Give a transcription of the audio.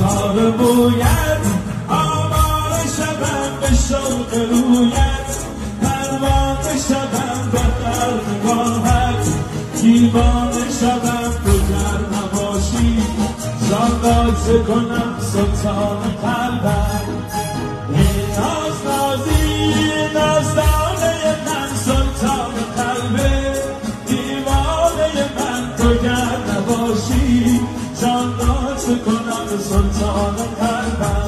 تار بویت آوار شدم به شوق رویت پروانه شدم به نگاهت دیوانه شدم تو گر نباشی جان را چه کنم سلطان قلبم این ناز نازی نازدانه من سلطان قلبه دیوانه من تو گر نباشی جان را چه کنم سلطان قلبم